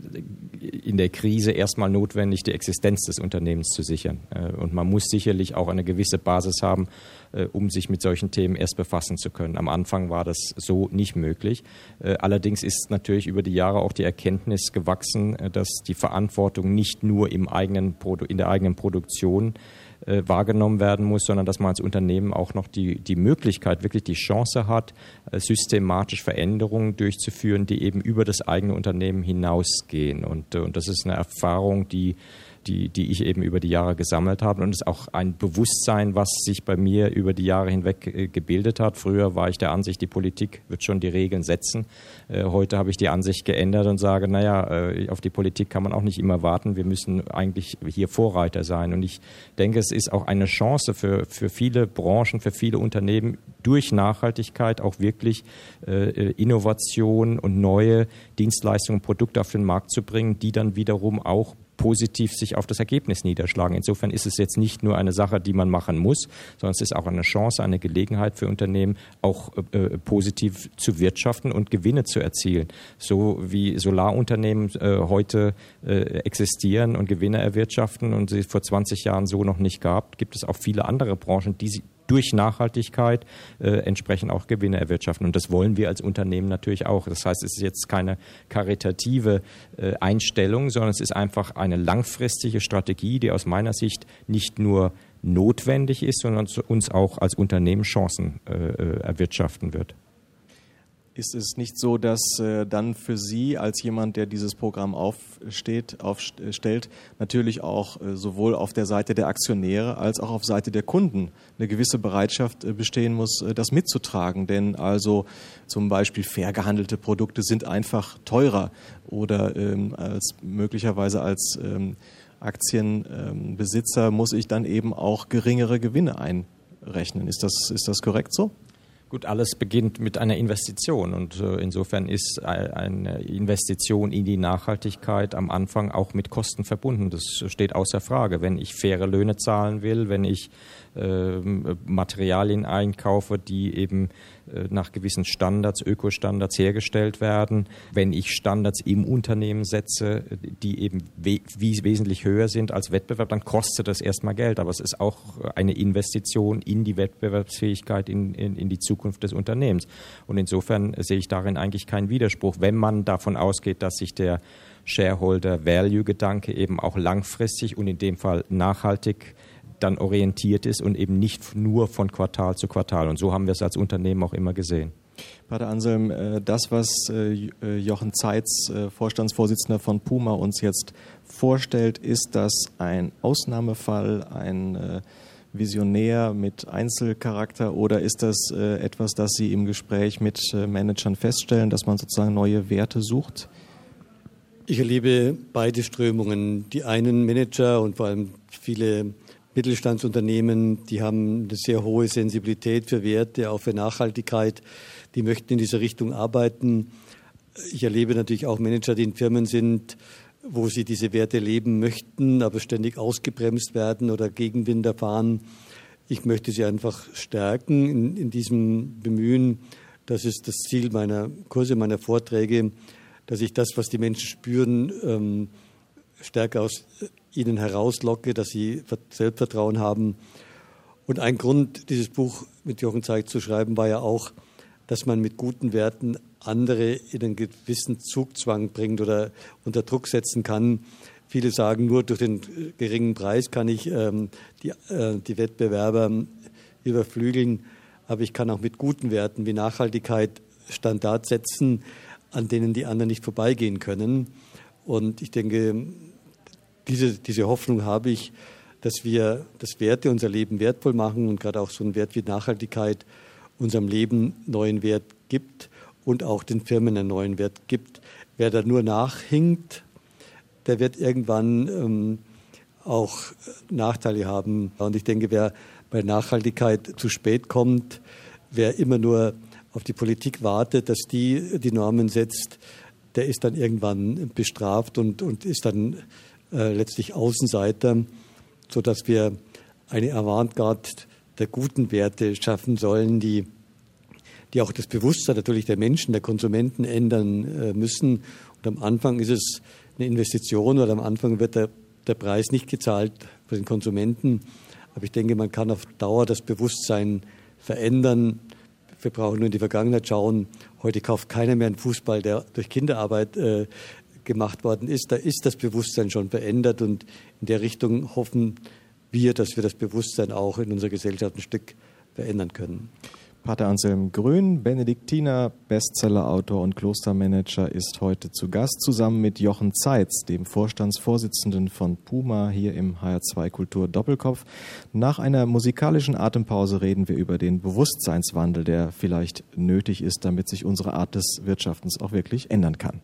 in der Krise erstmal notwendig, die Existenz des Unternehmens zu sichern. Äh, und man muss sicherlich auch eine gewisse Basis haben, äh, um sich mit solchen Themen erst befassen zu können. Am Anfang war das so nicht möglich. Äh, allerdings ist natürlich über die Jahre auch die Erkenntnis gewachsen, äh, dass die Verantwortung nicht nur im eigenen Produ- in der eigenen Produktion äh, wahrgenommen werden muss, sondern dass man als Unternehmen auch noch die, die Möglichkeit, wirklich die Chance hat, äh, systematisch Veränderungen durchzuführen, die eben über das eigene Unternehmen hinausgehen. Und, äh, und das ist eine Erfahrung, die Die, die ich eben über die Jahre gesammelt habe. Und es ist auch ein Bewusstsein, was sich bei mir über die Jahre hinweg äh, gebildet hat. Früher war ich der Ansicht, die Politik wird schon die Regeln setzen. Äh, heute habe ich die Ansicht geändert und sage, naja, äh, auf die Politik kann man auch nicht immer warten. Wir müssen eigentlich hier Vorreiter sein. Und ich denke, es ist auch eine Chance für, für viele Branchen, für viele Unternehmen, durch Nachhaltigkeit auch wirklich äh, Innovation und neue Dienstleistungen und Produkte auf den Markt zu bringen, die dann wiederum auch positiv sich auf das Ergebnis niederschlagen. Insofern ist es jetzt nicht nur eine Sache, die man machen muss, sondern es ist auch eine Chance, eine Gelegenheit für Unternehmen, auch äh, positiv zu wirtschaften und Gewinne zu erzielen. So wie Solarunternehmen äh, heute äh, existieren und Gewinne erwirtschaften und sie vor zwanzig Jahren so noch nicht gab, gibt es auch viele andere Branchen, die sie durch Nachhaltigkeit äh, entsprechend auch Gewinne erwirtschaften. Und das wollen wir als Unternehmen natürlich auch. Das heißt, es ist jetzt keine karitative äh, Einstellung, sondern es ist einfach eine langfristige Strategie, die aus meiner Sicht nicht nur notwendig ist, sondern uns auch als Unternehmen Chancen äh, erwirtschaften wird. Ist es nicht so, dass äh, dann für Sie als jemand, der dieses Programm aufsteht, aufstellt, natürlich auch äh, sowohl auf der Seite der Aktionäre als auch auf Seite der Kunden eine gewisse Bereitschaft äh, bestehen muss, äh, das mitzutragen? Denn also zum Beispiel fair gehandelte Produkte sind einfach teurer oder ähm, als möglicherweise als ähm, Aktienbesitzer ähm, muss ich dann eben auch geringere Gewinne einrechnen. Ist das, ist das korrekt so? Gut, alles beginnt mit einer Investition und äh, insofern ist eine Investition in die Nachhaltigkeit am Anfang auch mit Kosten verbunden. Das steht außer Frage. Wenn ich faire Löhne zahlen will, wenn ich äh, Materialien einkaufe, die eben äh, nach gewissen Standards, Ökostandards hergestellt werden, wenn ich Standards im Unternehmen setze, die eben we- wie wesentlich höher sind als Wettbewerb, dann kostet das erstmal Geld. Aber es ist auch eine Investition in die Wettbewerbsfähigkeit, in, in, in die Zukunft des Unternehmens. Und insofern sehe ich darin eigentlich keinen Widerspruch, wenn man davon ausgeht, dass sich der Shareholder-Value-Gedanke eben auch langfristig und in dem Fall nachhaltig dann orientiert ist und eben nicht nur von Quartal zu Quartal. Und so haben wir es als Unternehmen auch immer gesehen. Pater Anselm, das, was Jochen Zeitz, Vorstandsvorsitzender von Puma, uns jetzt vorstellt, ist das ein Ausnahmefall, ein Visionär mit Einzelcharakter, oder ist das etwas, das Sie im Gespräch mit Managern feststellen, dass man sozusagen neue Werte sucht? Ich erlebe beide Strömungen. Die einen Manager und vor allem viele Mittelstandsunternehmen, die haben eine sehr hohe Sensibilität für Werte, auch für Nachhaltigkeit. Die möchten in dieser Richtung arbeiten. Ich erlebe natürlich auch Manager, die in Firmen sind, wo sie diese Werte leben möchten, aber ständig ausgebremst werden oder Gegenwind erfahren. Ich möchte sie einfach stärken in, in diesem Bemühen. Das ist das Ziel meiner Kurse, meiner Vorträge, dass ich das, was die Menschen spüren, ähm, stärker aus ihnen herauslocke, dass sie Selbstvertrauen haben. Und ein Grund, dieses Buch mit Jochen Zeitz zu schreiben, war ja auch, dass man mit guten Werten andere in einen gewissen Zugzwang bringt oder unter Druck setzen kann. Viele sagen, nur durch den geringen Preis kann ich ähm, die, äh, die Wettbewerber überflügeln. aber ich kann auch mit guten Werten wie Nachhaltigkeit Standard setzen, an denen die anderen nicht vorbeigehen können. Und ich denke, diese, diese Hoffnung habe ich, dass wir, dass Werte unser Leben wertvoll machen und gerade auch so ein Wert wie Nachhaltigkeit unserem Leben neuen Wert gibt und auch den Firmen einen neuen Wert gibt. Wer da nur nachhinkt, der wird irgendwann ähm, auch Nachteile haben. Und ich denke, wer bei Nachhaltigkeit zu spät kommt, wer immer nur auf die Politik wartet, dass die die Normen setzt, der ist dann irgendwann bestraft und, und ist dann äh, letztlich Außenseiter, sodass wir eine Avantgarde der guten Werte schaffen sollen, die, die auch das Bewusstsein natürlich der Menschen, der Konsumenten ändern äh, müssen. Und am Anfang ist es eine Investition oder am Anfang wird der, der Preis nicht gezahlt für den Konsumenten. Aber ich denke, man kann auf Dauer das Bewusstsein verändern. Wir brauchen nur in die Vergangenheit schauen. Heute kauft keiner mehr einen Fußball, der durch Kinderarbeit äh, gemacht worden ist. Da ist das Bewusstsein schon verändert und in der Richtung hoffen wir, dass wir das Bewusstsein auch in unserer Gesellschaft ein Stück verändern können. Pater Anselm Grün, Benediktiner, Bestsellerautor und Klostermanager, ist heute zu Gast, zusammen mit Jochen Zeitz, dem Vorstandsvorsitzenden von Puma, hier im H R zwei Kultur Doppelkopf. Nach einer musikalischen Atempause reden wir über den Bewusstseinswandel, der vielleicht nötig ist, damit sich unsere Art des Wirtschaftens auch wirklich ändern kann.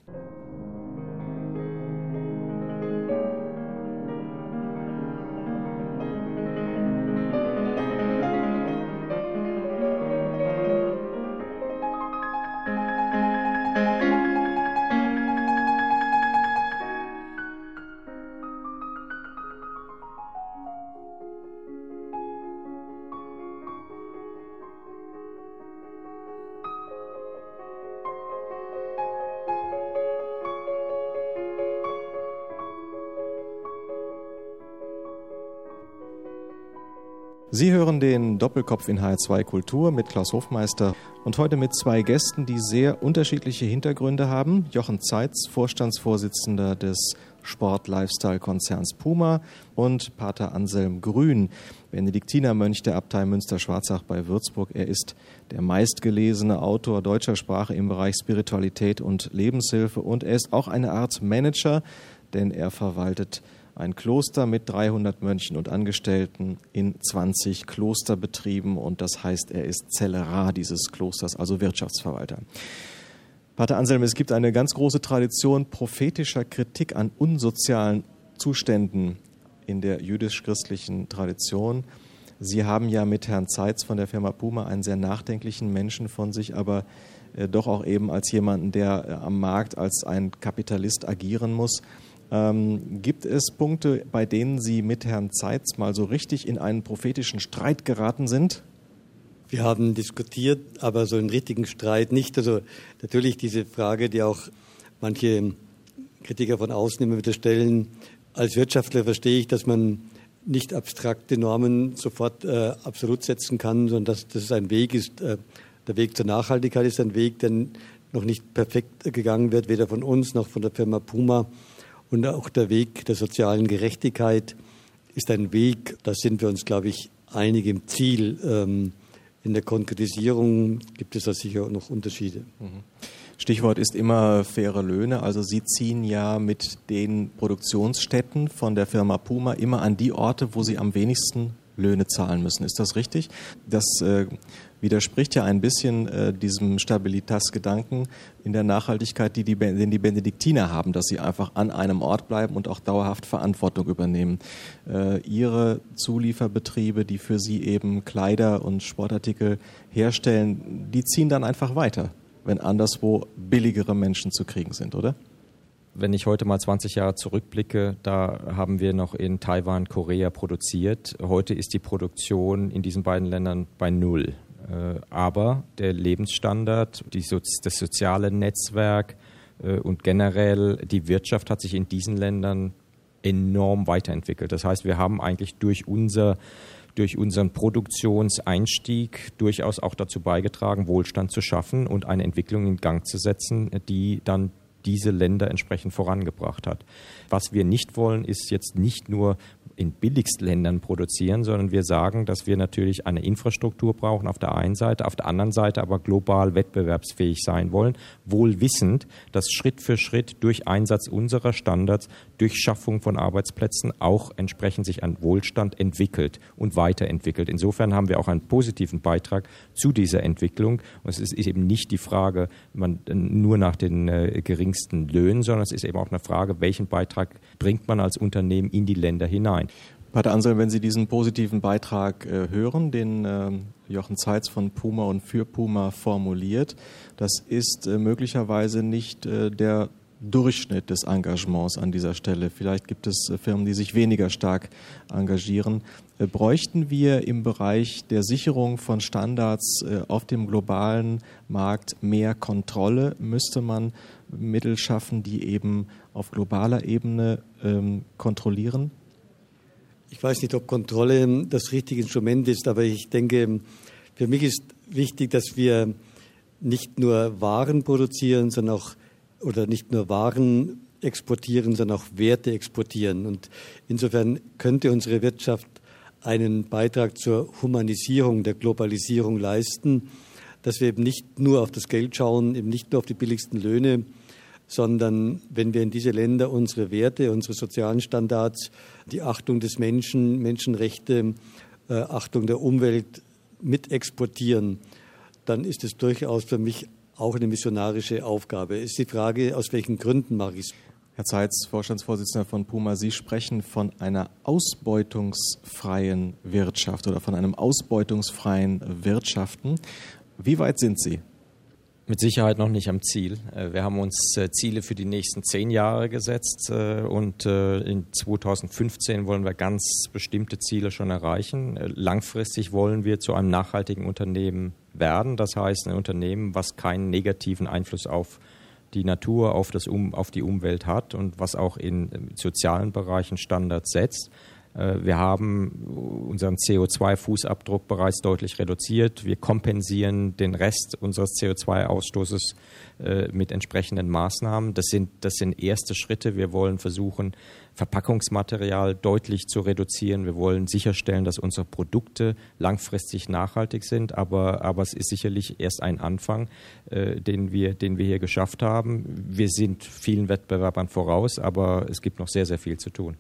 Sie hören den Doppelkopf in H R zwei Kultur mit Klaus Hofmeister und heute mit zwei Gästen, die sehr unterschiedliche Hintergründe haben. Jochen Zeitz, Vorstandsvorsitzender des Sport-Lifestyle-Konzerns Puma, und Pater Anselm Grün, Benediktinermönch der Abtei Münster-Schwarzach bei Würzburg. Er ist der meistgelesene Autor deutscher Sprache im Bereich Spiritualität und Lebenshilfe und er ist auch eine Art Manager, denn er verwaltet ein Kloster mit dreihundert Mönchen und Angestellten in zwanzig Klosterbetrieben und das heißt, er ist Zellerar dieses Klosters, also Wirtschaftsverwalter. Pater Anselm, es gibt eine ganz große Tradition prophetischer Kritik an unsozialen Zuständen in der jüdisch-christlichen Tradition. Sie haben ja mit Herrn Zeitz von der Firma Puma einen sehr nachdenklichen Menschen von sich, aber äh, doch auch eben als jemanden, der äh, am Markt als ein Kapitalist agieren muss. Ähm, gibt es Punkte, bei denen Sie mit Herrn Zeitz mal so richtig in einen prophetischen Streit geraten sind? Wir haben diskutiert, aber so einen richtigen Streit nicht. Also natürlich diese Frage, die auch manche Kritiker von außen immer wieder stellen. Als Wirtschaftler verstehe ich, dass man nicht abstrakte Normen sofort äh, absolut setzen kann, sondern dass das ein Weg ist. Äh, der Weg zur Nachhaltigkeit ist ein Weg, der noch nicht perfekt gegangen wird, weder von uns noch von der Firma Puma. Und auch der Weg der sozialen Gerechtigkeit ist ein Weg, da sind wir uns, glaube ich, einig im Ziel. Ähm, in der Konkretisierung gibt es da sicher noch Unterschiede. Stichwort ist immer faire Löhne. Also Sie ziehen ja mit den Produktionsstätten von der Firma Puma immer an die Orte, wo Sie am wenigsten Löhne zahlen müssen. Ist das richtig? Das äh, widerspricht ja ein bisschen äh, diesem Stabilitas-Gedanken in der Nachhaltigkeit, die die, den die Benediktiner haben, dass sie einfach an einem Ort bleiben und auch dauerhaft Verantwortung übernehmen. Äh, ihre Zulieferbetriebe, die für sie eben Kleider und Sportartikel herstellen, die ziehen dann einfach weiter, wenn anderswo billigere Menschen zu kriegen sind, oder? Wenn ich heute mal zwanzig Jahre zurückblicke, da haben wir noch in Taiwan, Korea produziert. Heute ist die Produktion in diesen beiden Ländern bei Null. Aber der Lebensstandard, die so, das soziale Netzwerk und generell die Wirtschaft hat sich in diesen Ländern enorm weiterentwickelt. Das heißt, wir haben eigentlich durch unser durch unseren Produktionseinstieg durchaus auch dazu beigetragen, Wohlstand zu schaffen und eine Entwicklung in Gang zu setzen, die dann diese Länder entsprechend vorangebracht hat. Was wir nicht wollen, ist jetzt nicht nur in Billigstländern produzieren, sondern wir sagen, dass wir natürlich eine Infrastruktur brauchen auf der einen Seite, auf der anderen Seite aber global wettbewerbsfähig sein wollen, wohl wissend, dass Schritt für Schritt durch Einsatz unserer Standards, durch Schaffung von Arbeitsplätzen auch entsprechend sich ein Wohlstand entwickelt und weiterentwickelt. Insofern haben wir auch einen positiven Beitrag zu dieser Entwicklung. Und es ist eben nicht die Frage, man nur nach den äh, geringsten Löhnen, sondern es ist eben auch eine Frage, welchen Beitrag bringt man als Unternehmen in die Länder hinein. Pater Anselm, wenn Sie diesen positiven Beitrag äh, hören, den äh, Jochen Zeitz von Puma und für Puma formuliert, das ist äh, möglicherweise nicht äh, der Durchschnitt des Engagements an dieser Stelle. Vielleicht gibt es äh, Firmen, die sich weniger stark engagieren. Äh, bräuchten wir im Bereich der Sicherung von Standards äh, auf dem globalen Markt mehr Kontrolle? Müsste man Mittel schaffen, die eben auf globaler Ebene ähm, kontrollieren? Ich weiß nicht, ob Kontrolle das richtige Instrument ist, aber ich denke, für mich ist wichtig, dass wir nicht nur Waren produzieren, sondern auch, oder nicht nur Waren exportieren, sondern auch Werte exportieren. Und insofern könnte unsere Wirtschaft einen Beitrag zur Humanisierung der Globalisierung leisten, dass wir eben nicht nur auf das Geld schauen, eben nicht nur auf die billigsten Löhne, sondern wenn wir in diese Länder unsere Werte, unsere sozialen Standards, die Achtung des Menschen, Menschenrechte, äh, Achtung der Umwelt mit exportieren, dann ist es durchaus für mich auch eine missionarische Aufgabe. Ist die Frage, aus welchen Gründen mache ich es? Herr Zeitz, Vorstandsvorsitzender von Puma, Sie sprechen von einer ausbeutungsfreien Wirtschaft oder von einem ausbeutungsfreien Wirtschaften. Wie weit sind Sie? Mit Sicherheit noch nicht am Ziel. Wir haben uns Ziele für die nächsten zehn Jahre gesetzt und in zweitausendfünfzehn wollen wir ganz bestimmte Ziele schon erreichen. Langfristig wollen wir zu einem nachhaltigen Unternehmen werden. Das heißt, ein Unternehmen, was keinen negativen Einfluss auf die Natur, auf, das um, auf die Umwelt hat und was auch in sozialen Bereichen Standards setzt. Wir haben unseren C O zwei Fußabdruck bereits deutlich reduziert. Wir kompensieren den Rest unseres C O zwei Ausstoßes mit entsprechenden Maßnahmen. Das sind, das sind erste Schritte. Wir wollen versuchen, Verpackungsmaterial deutlich zu reduzieren. Wir wollen sicherstellen, dass unsere Produkte langfristig nachhaltig sind. Aber, aber es ist sicherlich erst ein Anfang, äh, den wir, den wir hier geschafft haben. Wir sind vielen Wettbewerbern voraus, aber es gibt noch sehr, sehr viel zu tun.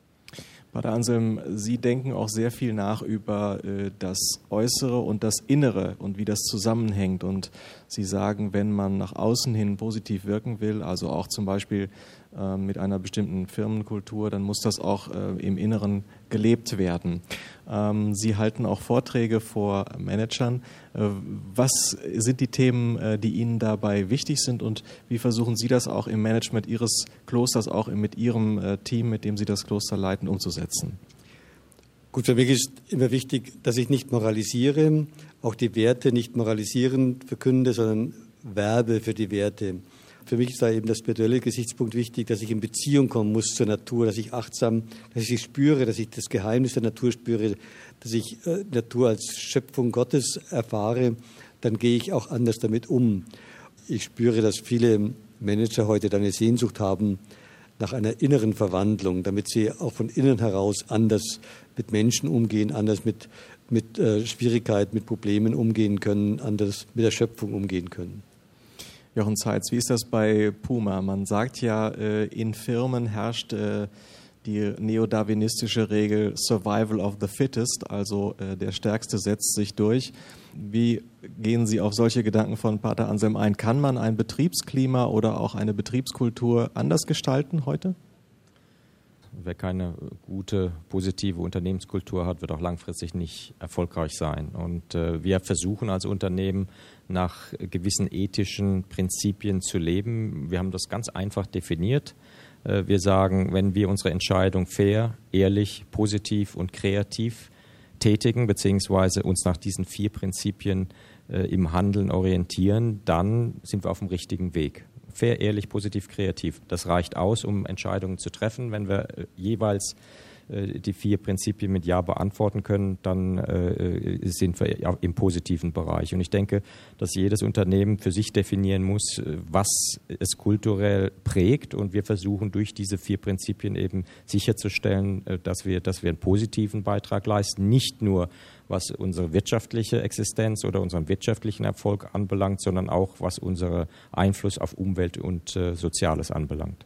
Pater Anselm, Sie denken auch sehr viel nach über äh, das Äußere und das Innere und wie das zusammenhängt. Und Sie sagen, wenn man nach außen hin positiv wirken will, also auch zum Beispiel äh, mit einer bestimmten Firmenkultur, dann muss das auch äh, im Inneren gelebt werden. Ähm, Sie halten auch Vorträge vor Managern. Äh, was sind die Themen, äh, die Ihnen dabei wichtig sind und wie versuchen Sie das auch im Management Ihres Klosters, auch mit Ihrem äh, Team, mit dem Sie das Kloster leiten, umzusetzen? Gut, für mich ist immer wichtig, dass ich nicht moralisiere, auch die Werte nicht moralisierend verkünde, sondern werbe für die Werte. Für mich ist da eben der spirituelle Gesichtspunkt wichtig, dass ich in Beziehung kommen muss zur Natur, dass ich achtsam, dass ich sie spüre, dass ich das Geheimnis der Natur spüre, dass ich äh, Natur als Schöpfung Gottes erfahre, dann gehe ich auch anders damit um. Ich spüre, dass viele Manager heute eine Sehnsucht haben nach einer inneren Verwandlung, damit sie auch von innen heraus anders mit Menschen umgehen, anders mit, mit äh, Schwierigkeiten, mit Problemen umgehen können, anders mit der Schöpfung umgehen können. Jochen Zeitz, wie ist das bei Puma? Man sagt ja, äh, in Firmen herrscht äh, die neodarwinistische Regel Survival of the Fittest, also äh, der Stärkste setzt sich durch. Wie gehen Sie auf solche Gedanken von Pater Anselm ein? Kann man ein Betriebsklima oder auch eine Betriebskultur anders gestalten heute? Wer keine gute, positive Unternehmenskultur hat, wird auch langfristig nicht erfolgreich sein. Und äh, wir versuchen als Unternehmen nach gewissen ethischen Prinzipien zu leben. Wir haben das ganz einfach definiert. Äh, wir sagen, wenn wir unsere Entscheidung fair, ehrlich, positiv und kreativ tätigen, beziehungsweise uns nach diesen vier Prinzipien äh, im Handeln orientieren, dann sind wir auf dem richtigen Weg. Fair, ehrlich, positiv, kreativ. Das reicht aus, um Entscheidungen zu treffen. Wenn wir jeweils äh, die vier Prinzipien mit Ja beantworten können, dann äh, sind wir im positiven Bereich. Und ich denke, dass jedes Unternehmen für sich definieren muss, was es kulturell prägt. Und wir versuchen durch diese vier Prinzipien eben sicherzustellen, dass wir, dass wir einen positiven Beitrag leisten. Nicht nur was unsere wirtschaftliche Existenz oder unseren wirtschaftlichen Erfolg anbelangt, sondern auch was unseren Einfluss auf Umwelt und äh, Soziales anbelangt.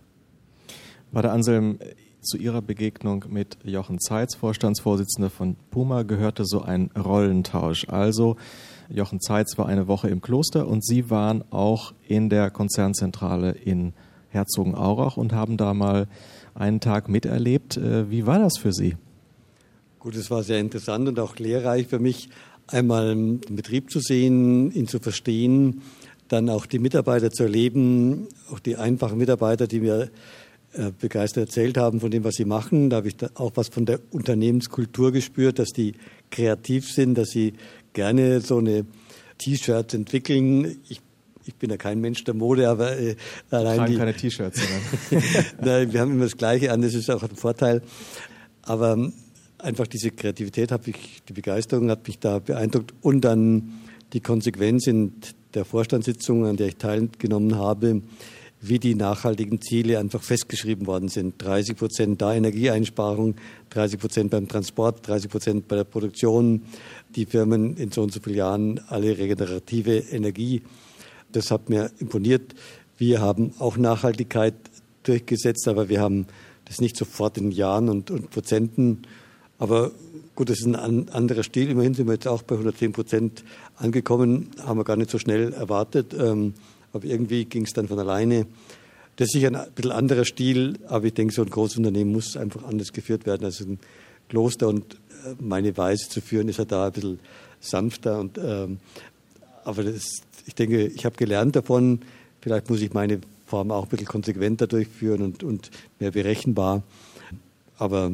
Pater Anselm, zu Ihrer Begegnung mit Jochen Zeitz, Vorstandsvorsitzender von Puma, gehörte so ein Rollentausch. Also Jochen Zeitz war eine Woche im Kloster und Sie waren auch in der Konzernzentrale in Herzogenaurach und haben da mal einen Tag miterlebt. Wie war das für Sie? Gut, es war sehr interessant und auch lehrreich für mich, einmal den Betrieb zu sehen, ihn zu verstehen, dann auch die Mitarbeiter zu erleben, auch die einfachen Mitarbeiter, die mir äh, begeistert erzählt haben von dem, was sie machen. Da habe ich da auch was von der Unternehmenskultur gespürt, dass die kreativ sind, dass sie gerne so eine T-Shirts entwickeln. Ich Ich bin ja kein Mensch der Mode, aber äh, allein tragen die, keine T-Shirts. Nein, wir haben immer das Gleiche an, das ist auch ein Vorteil. Aber einfach diese Kreativität, hat mich, die Begeisterung hat mich da beeindruckt und dann die Konsequenz in der Vorstandssitzung, an der ich teilgenommen habe, wie die nachhaltigen Ziele einfach festgeschrieben worden sind. dreißig Prozent da Energieeinsparung, dreißig Prozent beim Transport, dreißig Prozent bei der Produktion, die Firmen in so und so vielen Jahren alle regenerative Energie. Das hat mir imponiert. Wir haben auch Nachhaltigkeit durchgesetzt, aber wir haben das nicht sofort in Jahren und, und Prozenten. Aber gut, das ist ein anderer Stil. Immerhin sind wir jetzt auch bei hundertzehn Prozent angekommen, haben wir gar nicht so schnell erwartet. Aber irgendwie ging es dann von alleine. Das ist sicher ein bisschen anderer Stil, aber ich denke, so ein großes Unternehmen muss einfach anders geführt werden als ein Kloster. Und meine Weise zu führen ist ja da ein bisschen sanfter. Und, ähm, aber das, ich denke, ich habe gelernt davon. Vielleicht muss ich meine Form auch ein bisschen konsequenter durchführen und, und mehr berechenbar. Aber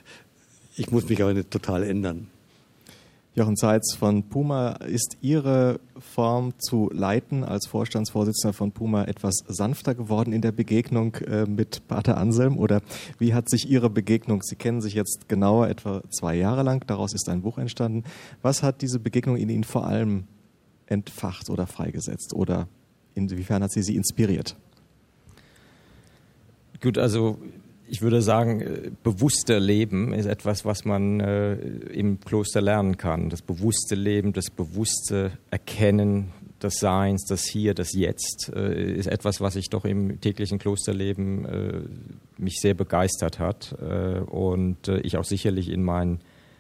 ich muss mich aber nicht total ändern. Jochen Zeitz von Puma, ist Ihre Form zu leiten als Vorstandsvorsitzender von Puma etwas sanfter geworden in der Begegnung äh, mit Pater Anselm? Oder wie hat sich Ihre Begegnung, Sie kennen sich jetzt genauer, etwa zwei Jahre lang, daraus ist ein Buch entstanden. Was hat diese Begegnung in Ihnen vor allem entfacht oder freigesetzt? Oder inwiefern hat sie Sie inspiriert? Gut, also ich würde sagen, bewusster Leben ist etwas, was man äh, im Kloster lernen kann. Das bewusste Leben, das bewusste Erkennen des Seins, das Hier, das Jetzt, äh, ist etwas, was ich doch im täglichen Klosterleben äh, mich sehr begeistert hat äh, und äh, ich auch sicherlich in mein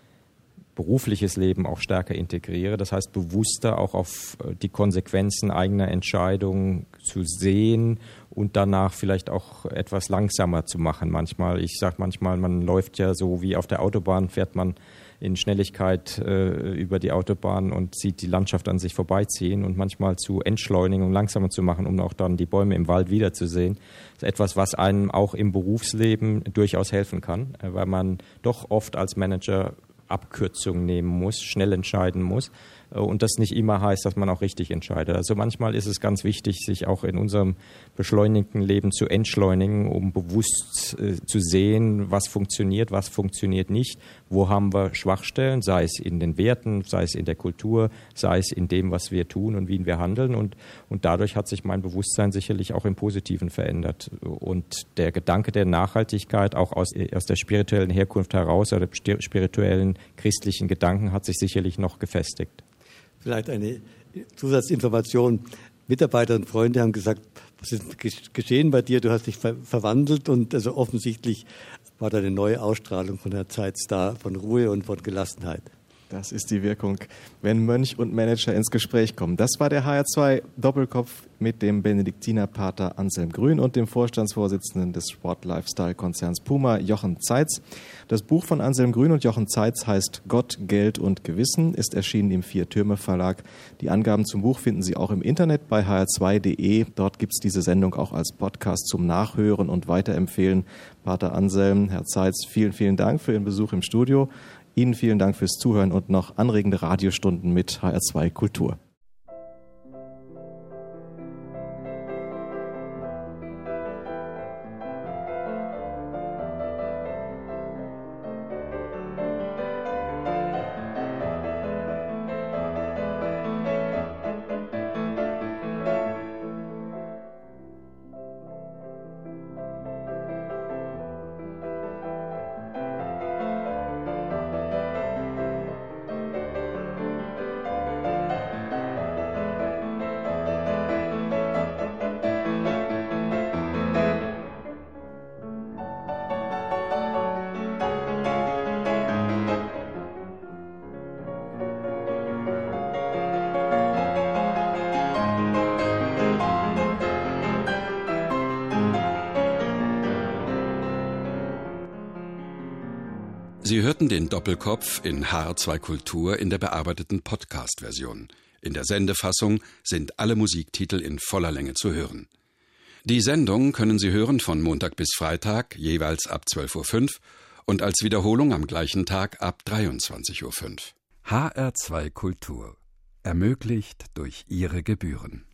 berufliches Leben auch stärker integriere. Das heißt, bewusster auch auf die Konsequenzen eigener Entscheidungen zu sehen und danach vielleicht auch etwas langsamer zu machen. Manchmal, ich sage manchmal, man läuft ja so wie auf der Autobahn, fährt man in Schnelligkeit äh, über die Autobahn und sieht die Landschaft an sich vorbeiziehen und manchmal zu entschleunigen und langsamer zu machen, um auch dann die Bäume im Wald wiederzusehen. Das ist etwas, was einem auch im Berufsleben durchaus helfen kann, weil man doch oft als Manager Abkürzungen nehmen muss, schnell entscheiden muss und das nicht immer heißt, dass man auch richtig entscheidet. Also manchmal ist es ganz wichtig, sich auch in unserem beschleunigten Leben zu entschleunigen, um bewusst äh, zu sehen, was funktioniert, was funktioniert nicht, wo haben wir Schwachstellen, sei es in den Werten, sei es in der Kultur, sei es in dem, was wir tun und wie wir handeln und, und dadurch hat sich mein Bewusstsein sicherlich auch im Positiven verändert und der Gedanke der Nachhaltigkeit auch aus, aus der spirituellen Herkunft heraus oder spirituellen christlichen Gedanken hat sich sicherlich noch gefestigt. Vielleicht eine Zusatzinformation. Mitarbeiter und Freunde haben gesagt, was ist geschehen bei dir? Du hast dich ver- verwandelt und also offensichtlich war da eine neue Ausstrahlung von der Zeit da, von Ruhe und von Gelassenheit. Das ist die Wirkung, wenn Mönch und Manager ins Gespräch kommen. Das war der H R zwei Doppelkopf mit dem Benediktinerpater Anselm Grün und dem Vorstandsvorsitzenden des Sport-Lifestyle-Konzerns Puma, Jochen Zeitz. Das Buch von Anselm Grün und Jochen Zeitz heißt Gott, Geld und Gewissen, ist erschienen im Vier-Türme-Verlag. Die Angaben zum Buch finden Sie auch im Internet bei h r zwei punkt d e. Dort gibt es diese Sendung auch als Podcast zum Nachhören und Weiterempfehlen. Pater Anselm, Herr Zeitz, vielen, vielen Dank für Ihren Besuch im Studio. Ihnen vielen Dank fürs Zuhören und noch anregende Radiostunden mit H R zwei Kultur. Sie hörten den Doppelkopf in H R zwei Kultur in der bearbeiteten Podcast-Version. In der Sendefassung sind alle Musiktitel in voller Länge zu hören. Die Sendung können Sie hören von Montag bis Freitag, jeweils ab zwölf Uhr fünf und als Wiederholung am gleichen Tag ab dreiundzwanzig Uhr fünf. H R zwei Kultur. Ermöglicht durch Ihre Gebühren.